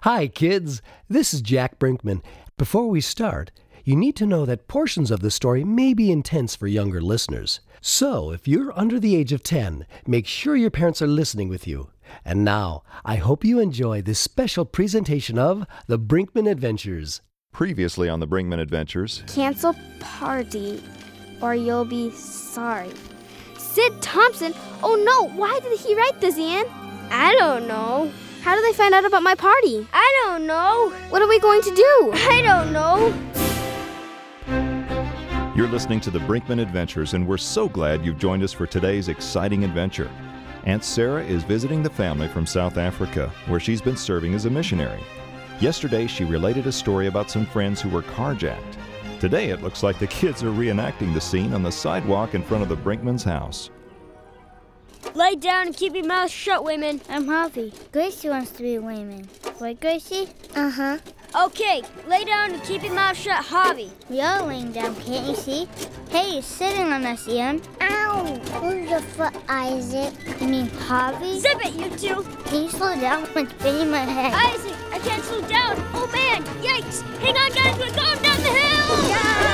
Hi, kids. This is Jack Brinkman. Before we start, you need to know that portions of the story may be intense for younger listeners. So, if you're under the age of 10, make sure your parents are listening with you. And now, I hope you enjoy this special presentation of The Brinkman Adventures. Previously on The Brinkman Adventures. Cancel party, or you'll be sorry. Sid Thompson? Oh no, why did he write this, Ian? I don't know. How did they find out about my party? I don't know. What are we going to do? I don't know. You're listening to The Brinkman Adventures, and we're so glad you've joined us for today's exciting adventure. Aunt Sarah is visiting the family from South Africa, where she's been serving as a missionary. Yesterday, she related a story about some friends who were carjacked. Today, it looks like the kids are reenacting the scene on the sidewalk in front of the Brinkman's house. Lay down and keep your mouth shut, women. I'm Harvey. Gracie wants to be Wayman. Right, Gracie? Uh-huh. Okay, lay down and keep your mouth shut, Harvey. We are laying down, can't you see? Hey, you're sitting on us, Ian. Ow! Who's your foot, Isaac? You mean Harvey? Zip it, you two! Can you slow down? It's banging my head. Isaac, I can't slow down. Oh, man, yikes! Hang on, guys, we're going down the hill!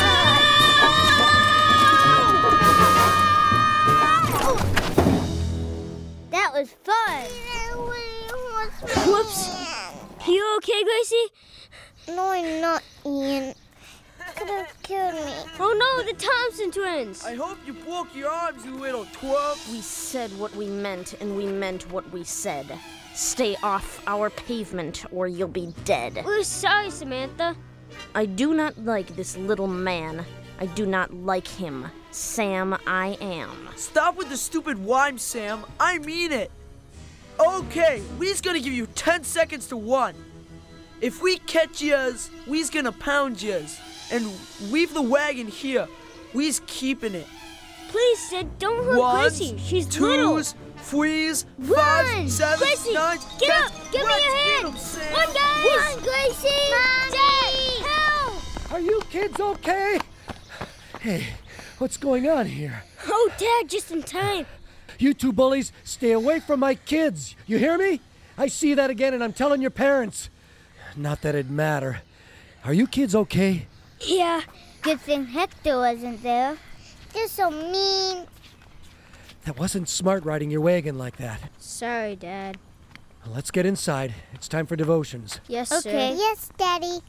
That was fun. Whoops. You okay, Gracie? No, I'm not, Ian. Could have killed me. Oh no, the Thompson twins! I hope you broke your arms, you little twerp. We said what we meant, and we meant what we said. Stay off our pavement, or you'll be dead. We're sorry, Samantha. I do not like this little man. I do not like him. Sam, I am. Stop with the stupid rhyme, Sam. I mean it. Okay, we's gonna give you 10 seconds to run. If we catch yas, we's gonna pound yas. And leave the wagon here. We's keeping it. Please, Sid, don't hurt Gracie. She's twos, little. threes, Run! fives, sevens, Gracie, nines, get tens. up! Give me your hand! Run, guys! Run, Gracie! Dad, help! Are you kids okay? Hey, what's going on here? Oh, Dad, just in time. You two bullies, stay away from my kids. You hear me? I see that again and I'm telling your parents. Not that it'd matter. Are you kids okay? Yeah. Good thing Hector wasn't there. They're so mean. That wasn't smart riding your wagon like that. Sorry, Dad. Well, let's get inside. It's time for devotions. Yes, Okay. sir. Yes, Daddy.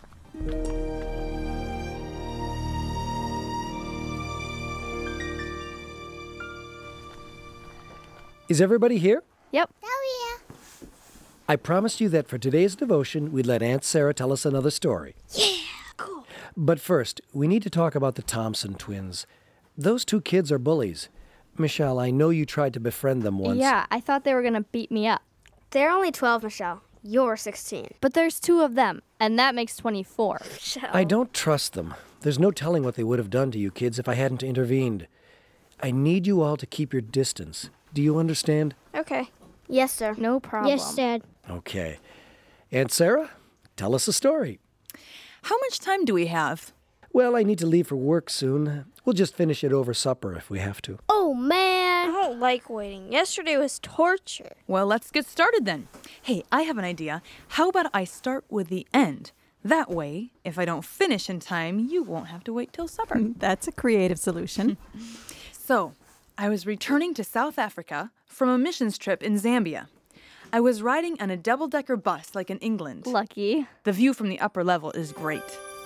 Is everybody here? Yep. Oh, I promised you that for today's devotion, we'd let Aunt Sarah tell us another story. Yeah, cool. But first, we need to talk about the Thompson twins. Those two kids are bullies. Michelle, I know you tried to befriend them once. Yeah, I thought they were going to beat me up. They're only 12, Michelle. You're 16. But there's two of them, and that makes 24. Michelle. I don't trust them. There's no telling what they would have done to you kids if I hadn't intervened. I need you all to keep your distance. Do you understand? Okay. Yes, sir. No problem. Yes, Dad. Okay. Aunt Sarah, tell us a story. How much time do we have? Well, I need to leave for work soon. We'll just finish it over supper if we have to. Oh, man. I don't like waiting. Yesterday was torture. Well, let's get started then. Hey, I have an idea. How about I start with the end? That way, if I don't finish in time, you won't have to wait till supper. That's a creative solution. So, I was returning to South Africa from a missions trip in Zambia. I was riding on a double-decker bus like in England. Lucky. The view from the upper level is great.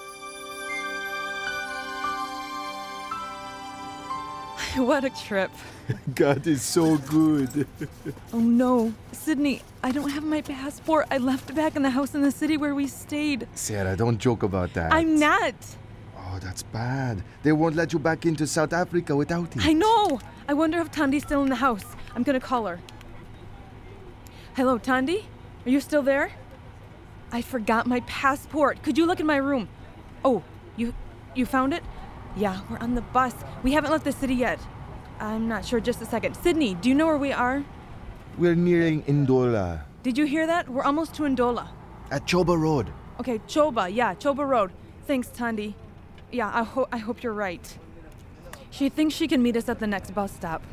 What a trip. God is so good. Oh no, Sydney, I don't have my passport. I left it back in the house in the city where we stayed. Sarah, don't joke about that. I'm not. Oh, that's bad. They won't let you back into South Africa without it. I know. I wonder if Tandi's still in the house. I'm gonna call her. Hello, Tandi? Are you still there? I forgot my passport. Could you look in my room? Oh, you found it? Yeah, we're on the bus. We haven't left the city yet. I'm not sure. Just a second. Sydney, do you know where we are? We're nearing Ndola. Did you hear that? We're almost to Ndola. At Choba Road. Okay, Choba. Yeah, Choba Road. Thanks, Tandi. Yeah, I hope you're right. She thinks she can meet us at the next bus stop.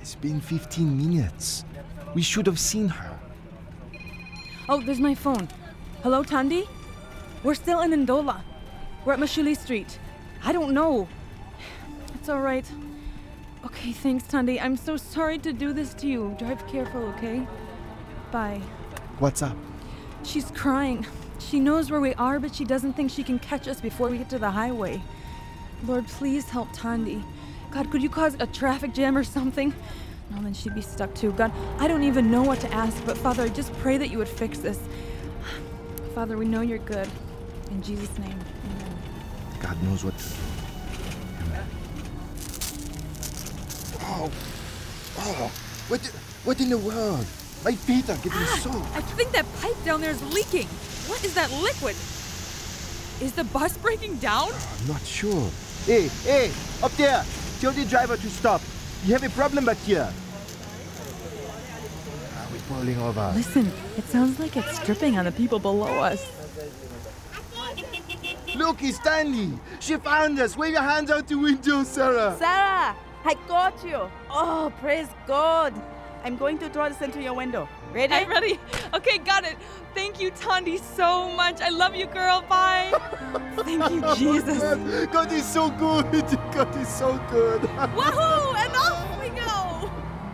It's been 15 minutes. We should have seen her. Oh, there's my phone. Hello, Tandy? We're still in Ndola. We're at Mashuli Street. I don't know. It's all right. Okay, thanks, Tandy. I'm so sorry to do this to you. Drive careful, okay? Bye. What's up? She's crying. She knows where we are, but she doesn't think she can catch us before we get to the highway. Lord, please help Tandy. God, could you cause a traffic jam or something? No, then she'd be stuck too. God, I don't even know what to ask, but Father, I just pray that you would fix this. Father, we know you're good. In Jesus' name, amen. God knows what to do. Amen. Oh, what in the world? My feet are getting soaked. I think that pipe down there is leaking. What is that liquid? Is the bus breaking down? I'm not sure. Hey, up there! Tell the driver to stop. You have a problem back here. We're pulling over. Listen, it sounds like it's dripping on the people below us. Look, it's Stanley. She found us. Wave your hands out the window, Sarah. Sarah, I got you. Oh, praise God. I'm going to throw this into your window. Ready? I'm ready. Okay, got it. Thank you, Tandy, so much. I love you, girl. Bye. Thank you, Jesus. God is so good. God is so good. Woohoo! And off we go.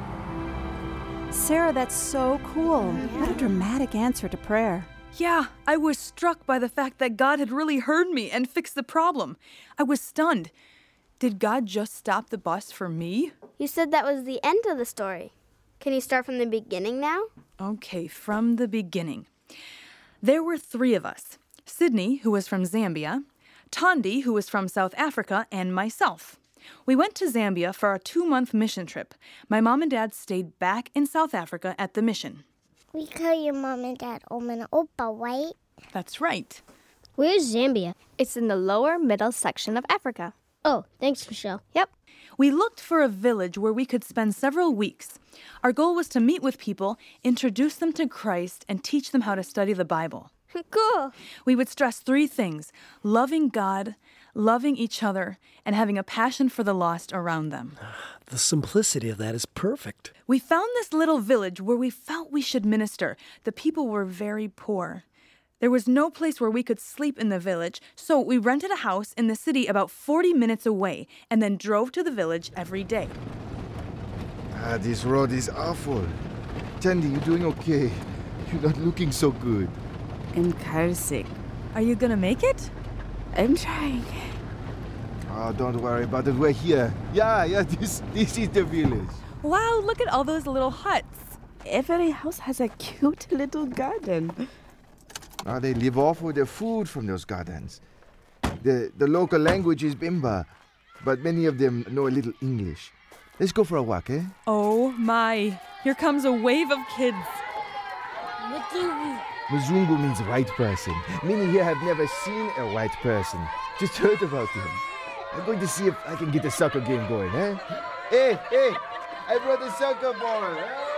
Sarah, that's so cool. What a dramatic answer to prayer. Yeah, I was struck by the fact that God had really heard me and fixed the problem. I was stunned. Did God just stop the bus for me? You said that was the end of the story. Can you start from the beginning now? Okay, from the beginning. There were 3 of us. Sydney, who was from Zambia, Tandy, who was from South Africa, and myself. We went to Zambia for a 2-month mission trip. My mom and dad stayed back in South Africa at the mission. We call your mom and dad Oma and Opa, right? That's right. Where's Zambia? It's in the lower middle section of Africa. Oh, thanks, Michelle. Yep. We looked for a village where we could spend several weeks. Our goal was to meet with people, introduce them to Christ, and teach them how to study the Bible. Cool. We would stress 3 things: loving God, loving each other, and having a passion for the lost around them. The simplicity of that is perfect. We found this little village where we felt we should minister. The people were very poor. There was no place where we could sleep in the village, so we rented a house in the city about 40 minutes away and then drove to the village every day. This road is awful. Tandy, you doing okay? You're not looking so good. I'm carsick. Are you gonna make it? I'm trying. Oh, don't worry about it. We're here. Yeah, this is the village. Wow, look at all those little huts. Every house has a cute little garden. They live off of the food from those gardens. The local language is Bimba, but many of them know a little English. Let's go for a walk, eh? Oh my, here comes a wave of kids. Mzungu means white person. Many here have never seen a white person, just heard about them. I'm going to see if I can get a soccer game going, eh? Hey, I brought a soccer ball.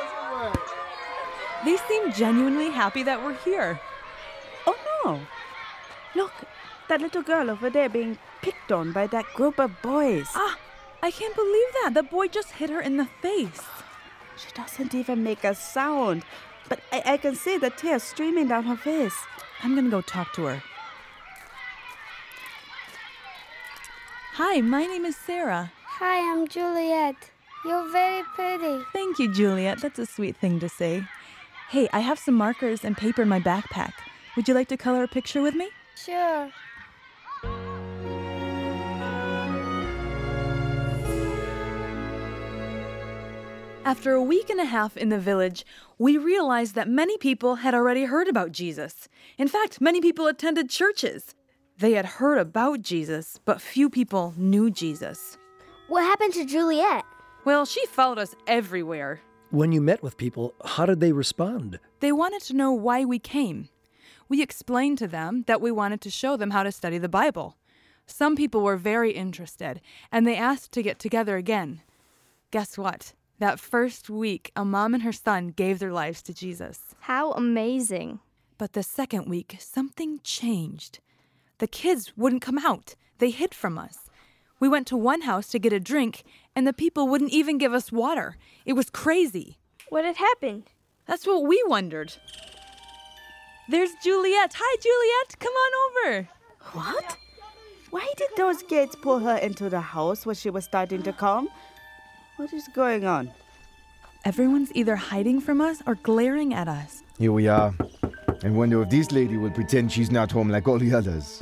They seem genuinely happy that we're here. Oh no! Look, that little girl over there being picked on by that group of boys. I can't believe that. The boy just hit her in the face. She doesn't even make a sound, but I can see the tears streaming down her face. I'm gonna go talk to her. Hi, my name is Sarah. Hi, I'm Juliet. You're very pretty. Thank you, Juliet. That's a sweet thing to say. Hey, I have some markers and paper in my backpack. Would you like to color a picture with me? Sure. After a week and a half in the village, we realized that many people had already heard about Jesus. In fact, many people attended churches. They had heard about Jesus, but few people knew Jesus. What happened to Juliet? Well, she followed us everywhere. When you met with people, how did they respond? They wanted to know why we came. We explained to them that we wanted to show them how to study the Bible. Some people were very interested, and they asked to get together again. Guess what? That first week, a mom and her son gave their lives to Jesus. How amazing. But the second week, something changed. The kids wouldn't come out. They hid from us. We went to one house to get a drink, and the people wouldn't even give us water. It was crazy. What had happened? That's what we wondered. There's Juliet. Hi, Juliet. Come on over. What? Why did those kids pull her into the house when she was starting to come? What is going on? Everyone's either hiding from us or glaring at us. Here we are. I wonder if this lady will pretend she's not home like all the others.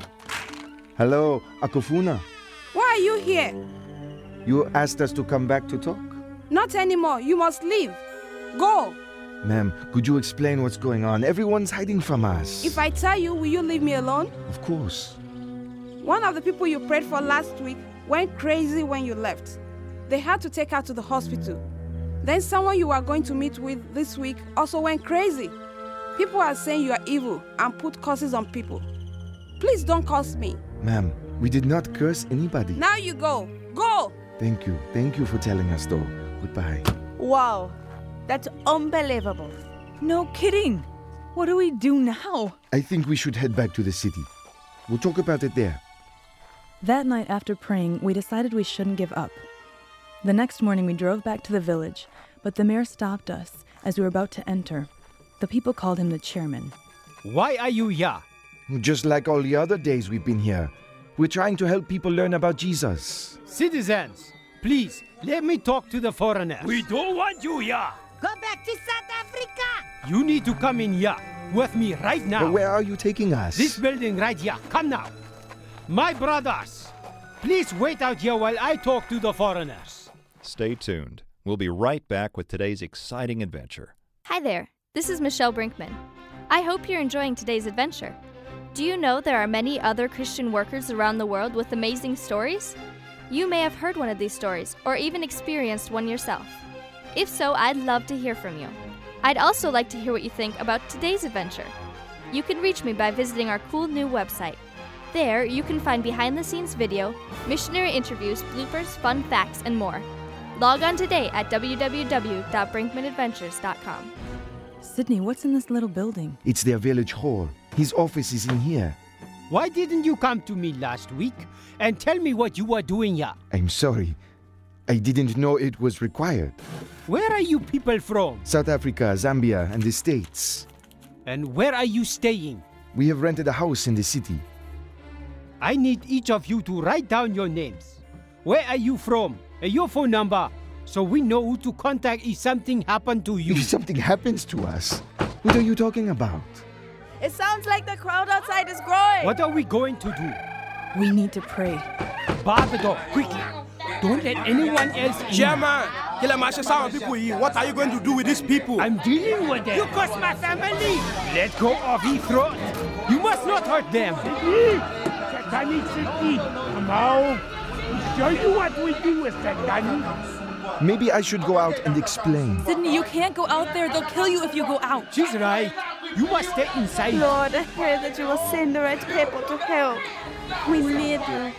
Hello, Akufuna. Why are you here? You asked us to come back to talk? Not anymore. You must leave. Go. Ma'am, could you explain what's going on? Everyone's hiding from us. If I tell you, will you leave me alone? Of course. One of the people you prayed for last week went crazy when you left. They had to take her to the hospital. Then someone you are going to meet with this week also went crazy. People are saying you are evil and put curses on people. Please don't curse me. Ma'am, we did not curse anybody. Now you go. Go! Thank you. Thank you for telling us, though. Goodbye. Wow, that's unbelievable. No kidding. What do we do now? I think we should head back to the city. We'll talk about it there. That night after praying, we decided we shouldn't give up. The next morning we drove back to the village, but the mayor stopped us as we were about to enter. The people called him the chairman. Why are you here? Just like all the other days we've been here. We're trying to help people learn about Jesus. Citizens, please, let me talk to the foreigners. We don't want you here. Go back to South Africa. You need to come in here with me right now. But where are you taking us? This building right here. Come now. My brothers, please wait out here while I talk to the foreigners. Stay tuned. We'll be right back with today's exciting adventure. Hi there, this is Michelle Brinkman. I hope you're enjoying today's adventure. Do you know there are many other Christian workers around the world with amazing stories? You may have heard one of these stories or even experienced one yourself. If so, I'd love to hear from you. I'd also like to hear what you think about today's adventure. You can reach me by visiting our cool new website. There, you can find behind-the-scenes video, missionary interviews, bloopers, fun facts, and more. Log on today at www.brinkmanadventures.com. Sydney, what's in this little building? It's their village hall. His office is in here. Why didn't you come to me last week and tell me what you were doing here? I'm sorry. I didn't know it was required. Where are you people from? South Africa, Zambia, and the States. And where are you staying? We have rented a house in the city. I need each of you to write down your names. Where are you from? And your phone number, so we know who to contact if something happened to you. If something happens to us? What are you talking about? It sounds like the crowd outside is growing. What are we going to do? We need to pray. Bar the door, quickly. Don't let anyone else in. Chairman, people here. What are you going to do with these people? I'm dealing with them. You cost my family. Let go of his throat. You must not hurt them. Show you what we do with that gun. Maybe I should go out and explain. Sydney, you can't go out there. They'll kill you if you go out. She's right. You must stay inside. Lord, I pray that you will send the right people to help. We need you.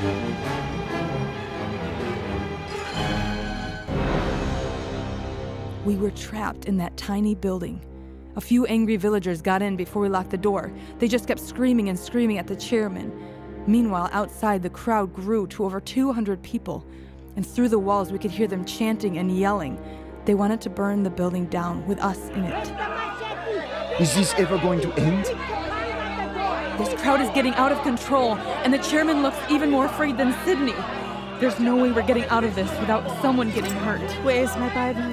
We were trapped in that tiny building. A few angry villagers got in before we locked the door. They just kept screaming and screaming at the chairman. Meanwhile, outside, the crowd grew to over 200 people, and through the walls we could hear them chanting and yelling. They wanted to burn the building down with us in it. Is this ever going to end? This crowd is getting out of control, and the chairman looks even more afraid than Sydney. There's no way we're getting out of this without someone getting hurt. Where's my Bible?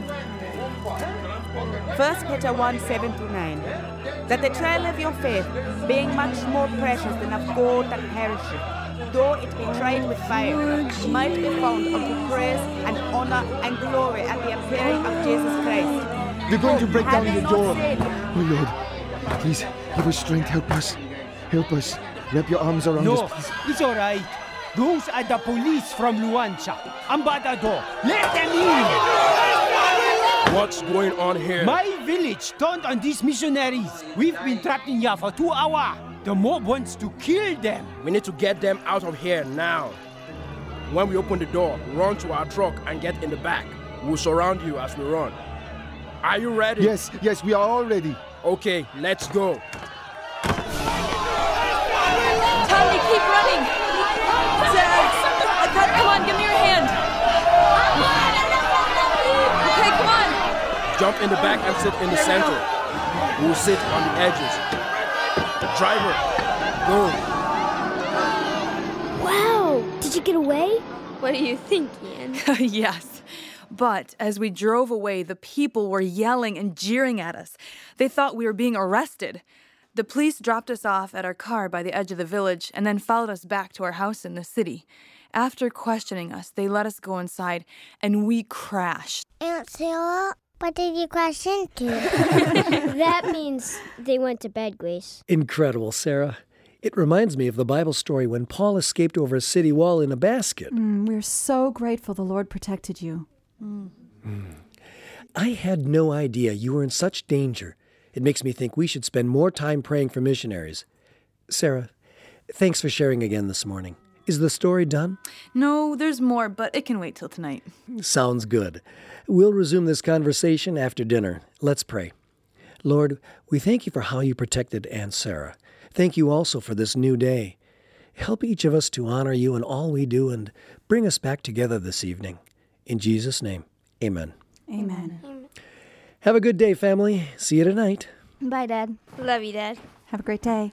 1 Peter 1:7-9. That the trial of your faith, being much more precious than of gold that perisheth, though it be tried with fire, might be found unto praise and honor and glory at the appearing of Jesus Christ. They're going to break down the door. Oh Lord, please give us strength. Help us. Help us. Wrap your arms around us, please. It's all right. Those are the police from Luancha. Ambadado. Let them in. What's going on here? My village turned on these missionaries. We've been trapped in here for 2 hours. The mob wants to kill them. We need to get them out of here now. When we open the door, run to our truck and get in the back. We'll surround you as we run. Are you ready? Yes, we are all ready. Okay, let's go. Tommy, keep running! Dad, I can't Jump in the back and sit in the center. We'll sit on the edges. Driver, go. Wow! Did you get away? What do you think, Ian? Yes. But as we drove away, the people were yelling and jeering at us. They thought we were being arrested. The police dropped us off at our car by the edge of the village and then followed us back to our house in the city. After questioning us, they let us go inside, and we crashed. Aunt Sarah, what did you crash into? That means they went to bed, Grace. Incredible, Sarah. It reminds me of the Bible story when Paul escaped over a city wall in a basket. We're so grateful the Lord protected you. I had no idea you were in such danger. It makes me think we should spend more time praying for missionaries. Sarah, thanks for sharing again this morning. Is the story done? No, there's more, but it can wait till tonight. Sounds good. We'll resume this conversation after dinner. Let's pray. Lord, we thank you for how you protected Aunt Sarah. Thank you also for this new day. Help each of us to honor you in all we do and bring us back together this evening. In Jesus' name, amen. Amen. Have a good day, family. See you tonight. Bye, Dad. Love you, Dad. Have a great day.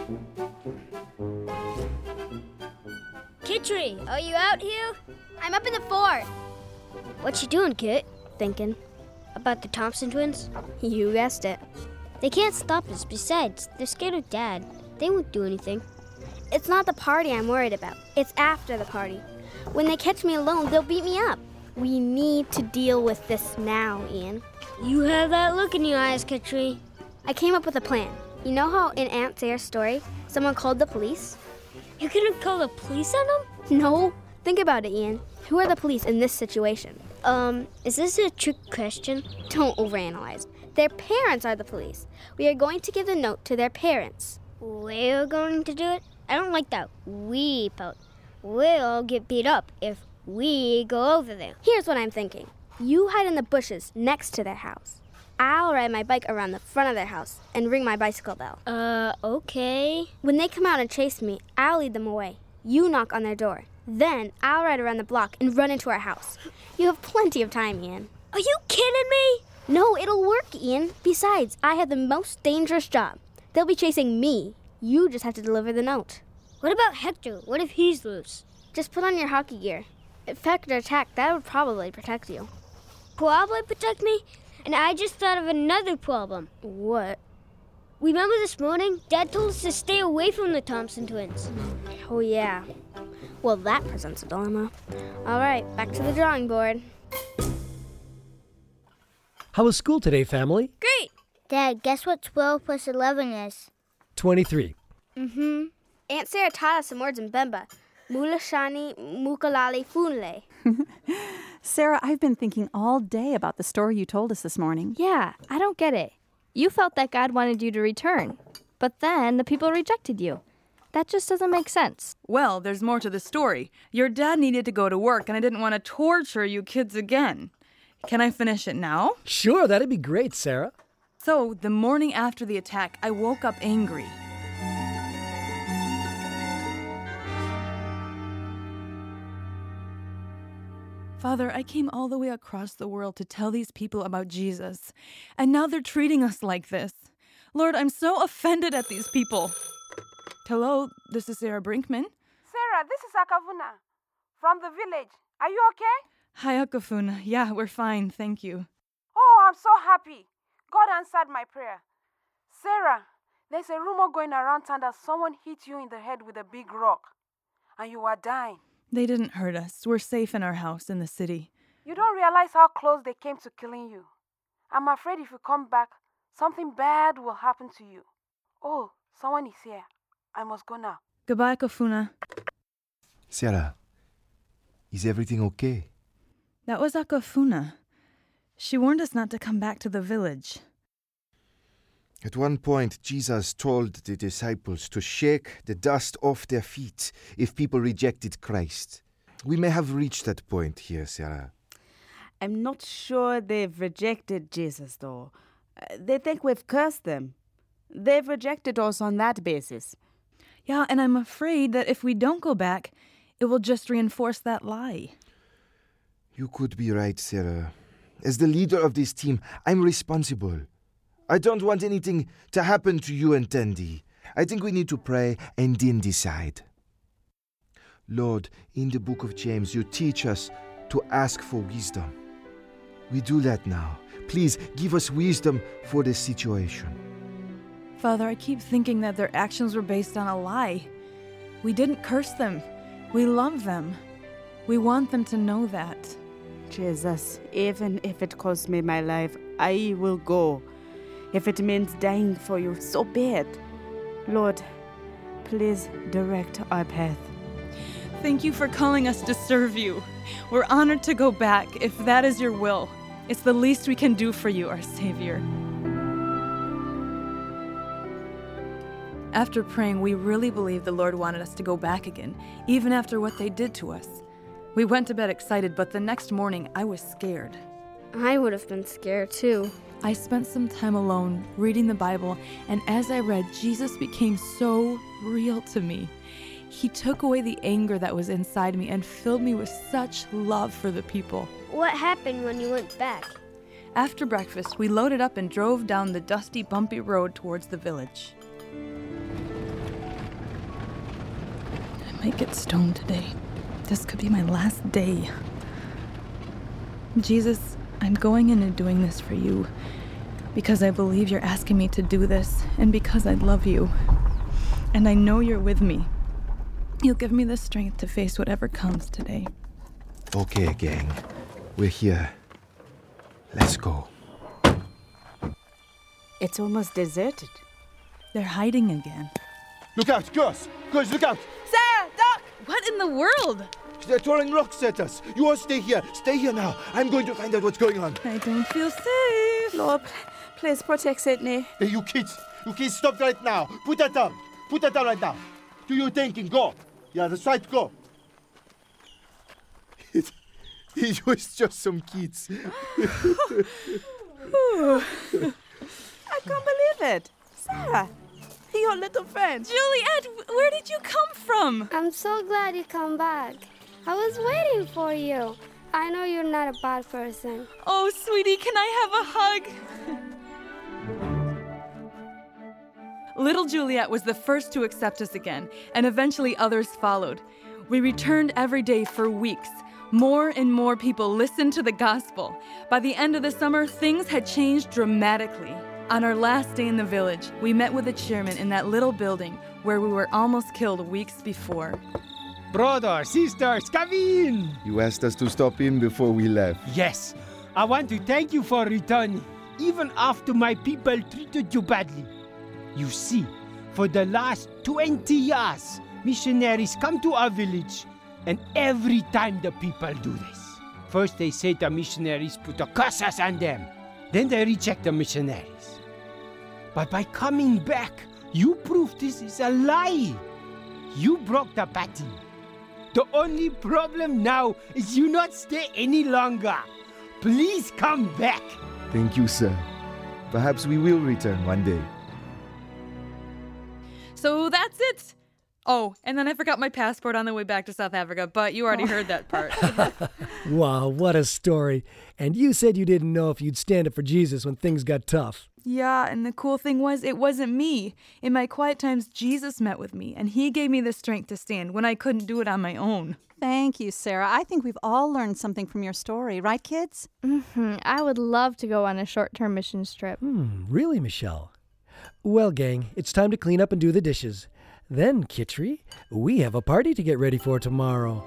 Kitri, are you out here? I'm up in the fort. What you doing, Kit? Thinking. About the Thompson twins? You guessed it. They can't stop us. Besides, they're scared of Dad. They won't do anything. It's not the party I'm worried about. It's after the party. When they catch me alone, they'll beat me up. We need to deal with this now, Ian. You have that look in your eyes, Kitri. I came up with a plan. You know how in Aunt Sarah's story, someone called the police? You couldn't call the police on them? No. Think about it, Ian. Who are the police in this situation? Is this a trick question? Don't overanalyze. Their parents are the police. We are going to give the note to their parents. We're going to do it? I don't like that we part. We'll get beat up if we go over there. Here's what I'm thinking. You hide in the bushes next to their house. I'll ride my bike around the front of their house and ring my bicycle bell. Okay. When they come out and chase me, I'll lead them away. You knock on their door. Then I'll ride around the block and run into our house. You have plenty of time, Ian. Are you kidding me? No, it'll work, Ian. Besides, I have the most dangerous job. They'll be chasing me. You just have to deliver the note. What about Hector? What if he's loose? Just put on your hockey gear. If Hector attacked, that would probably protect you. Probably protect me? And I just thought of another problem. What? Remember this morning? Dad told us to stay away from the Thompson twins. Oh, yeah. Well, that presents a dilemma. All right, back to the drawing board. How was school today, family? Great! Dad, guess what 12 plus 11 is? 23. Aunt Sarah taught us some words in Bemba. Mulashani, Mukalali, Funle. Sarah, I've been thinking all day about the story you told us this morning. Yeah, I don't get it. You felt that God wanted you to return, but then the people rejected you. That just doesn't make sense. Well, there's more to the story. Your dad needed to go to work, and I didn't want to torture you kids again. Can I finish it now? Sure, that'd be great, Sarah. So, the morning after the attack, I woke up angry. Father, I came all the way across the world to tell these people about Jesus, and now they're treating us like this. Lord, I'm so offended at these people. Hello, this is Sarah Brinkman. Sarah, this is Akavuna from the village. Are you okay? Hi, Akafuna. Yeah, we're fine, thank you. Oh, I'm so happy. God answered my prayer. Sarah, there's a rumor going around town that someone hit you in the head with a big rock, and you are dying. They didn't hurt us. We're safe in our house in the city. You don't realize how close they came to killing you. I'm afraid if you come back, something bad will happen to you. Oh, someone is here. I must go now. Goodbye, Akafuna. Sarah, is everything okay? That was Akafuna. She warned us not to come back to the village. At one point, Jesus told the disciples to shake the dust off their feet if people rejected Christ. We may have reached that point here, Sarah. I'm not sure they've rejected Jesus, though. They think we've cursed them. They've rejected us on that basis. Yeah, and I'm afraid that if we don't go back, it will just reinforce that lie. You could be right, Sarah. As the leader of this team, I'm responsible. I don't want anything to happen to you and Tandy. I think we need to pray and then decide. Lord, in the book of James, you teach us to ask for wisdom. We do that now. Please give us wisdom for this situation. Father, I keep thinking that their actions were based on a lie. We didn't curse them. We love them. We want them to know that. Jesus, even if it costs me my life, I will go. If it means dying for you, so be it. Lord, please direct our path. Thank you for calling us to serve you. We're honored to go back, if that is your will. It's the least we can do for you, our Savior. After praying, we really believed the Lord wanted us to go back again, even after what they did to us. We went to bed excited, but the next morning I was scared. I would have been scared too. I spent some time alone reading the Bible, and as I read, Jesus became so real to me. He took away the anger that was inside me and filled me with such love for the people. What happened when you went back? After breakfast, we loaded up and drove down the dusty, bumpy road towards the village. I might get stoned today. This could be my last day. Jesus, I'm going in and doing this for you because I believe you're asking me to do this and because I love you. And I know you're with me. You'll give me the strength to face whatever comes today. Okay, gang. We're here. Let's go. It's almost deserted. They're hiding again. Look out, girls! Girls, look out! Sarah! Doc! What in the world? They're throwing rocks at us. You all stay here. Stay here now. I'm going to find out what's going on. I don't feel safe. Lord, please protect Sydney. Hey, you kids, stop right now. Put that down. Put that down right now. Do your thinking. Go. Yeah, that's right. Go. It was just some kids. I can't believe it. Sarah, your little friend. Juliet, where did you come from? I'm so glad you come back. I was waiting for you. I know you're not a bad person. Oh, sweetie, can I have a hug? Little Juliet was the first to accept us again, and eventually others followed. We returned every day for weeks. More and more people listened to the gospel. By the end of the summer, things had changed dramatically. On our last day in the village, we met with the chairman in that little building where we were almost killed weeks before. Brothers, sisters, come in! You asked us to stop in before we left. Yes, I want to thank you for returning, even after my people treated you badly. You see, for the last 20 years, missionaries come to our village, and every time the people do this, first they say the missionaries put a curses on them, then they reject the missionaries. But by coming back, you prove this is a lie. You broke the pattern. The only problem now is you not stay any longer. Please come back. Thank you, sir. Perhaps we will return one day. So that's it. Oh, and then I forgot my passport on the way back to South Africa, but you already heard that part. Wow, what a story. And you said you didn't know if you'd stand up for Jesus when things got tough. Yeah, and the cool thing was, it wasn't me. In my quiet times, Jesus met with me, and he gave me the strength to stand when I couldn't do it on my own. Thank you, Sarah. I think we've all learned something from your story, right, kids? I would love to go on a short-term missions trip. Really, Michelle? Well, gang, it's time to clean up and do the dishes. Then, Kitri, we have a party to get ready for tomorrow.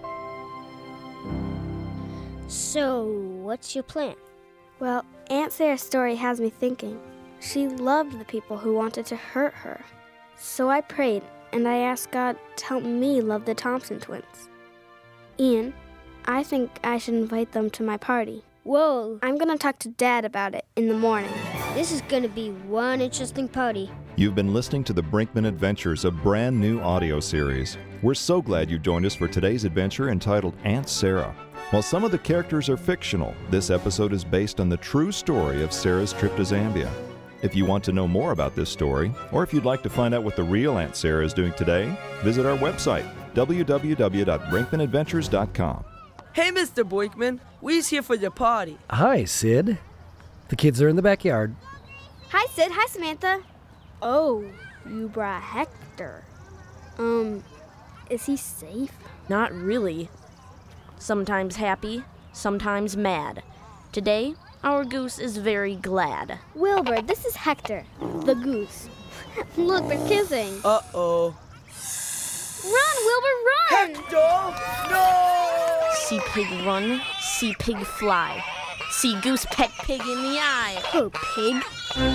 So, what's your plan? Well, Aunt Sarah's story has me thinking. She loved the people who wanted to hurt her. So I prayed, and I asked God to help me love the Thompson twins. Ian, I think I should invite them to my party. Whoa, I'm going to talk to Dad about it in the morning. This is going to be one interesting party. You've been listening to the Brinkman Adventures, a brand new audio series. We're so glad you joined us for today's adventure entitled Aunt Sarah. While some of the characters are fictional, this episode is based on the true story of Sarah's trip to Zambia. If you want to know more about this story, or if you'd like to find out what the real Aunt Sarah is doing today, visit our website, www.brinkmanadventures.com. Hey, Mr. Brinkman. We's here for your party. Hi, Sid. The kids are in the backyard. Hi, Sid. Hi, Samantha. Oh, you brought Hector. Is he safe? Not really. Sometimes happy, sometimes mad. Today, our goose is very glad. Wilbur, this is Hector, the goose. Look, they're kissing. Uh-oh. Run, Wilbur, run! Hector! No! See pig run, see pig fly. See goose peck pig in the eye. Oh, pig.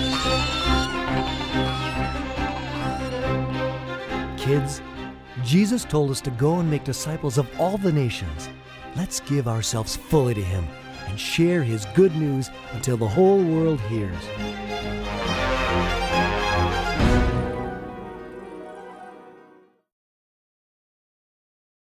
Kids, Jesus told us to go and make disciples of all the nations. Let's give ourselves fully to him and share his good news until the whole world hears.